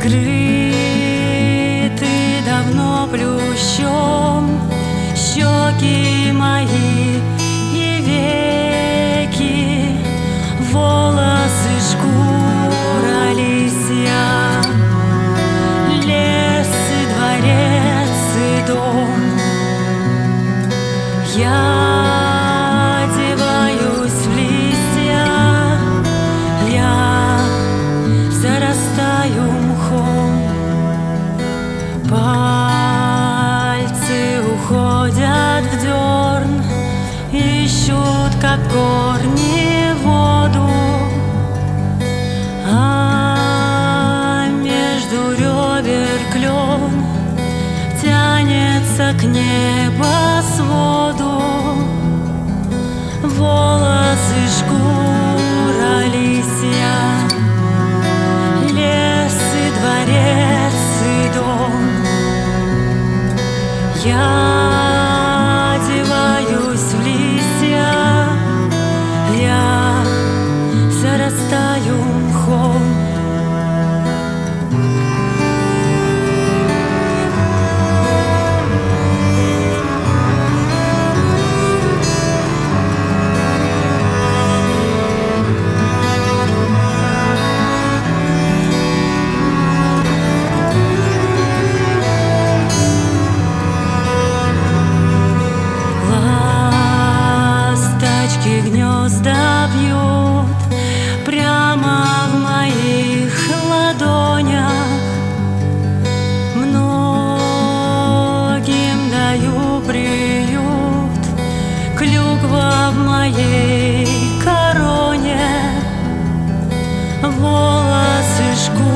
Скрыты давно плющом щеки мои и веки, волосы, шкура лисья, лес и дворец и дом. Я одеваюсь в листья, я зарастаю мхом. Пальцы уходят в дерн, ищут, как корни, воду, а между ребер клен тянется к небосводу. Волосы, шкура лисья, лес и дворец и дом. Я одеваюсь в листья, я зарастаю мхом. Гнезда бьют прямо в моих ладонях. Многим даю приют, клюква в моей короне, волосы, шкура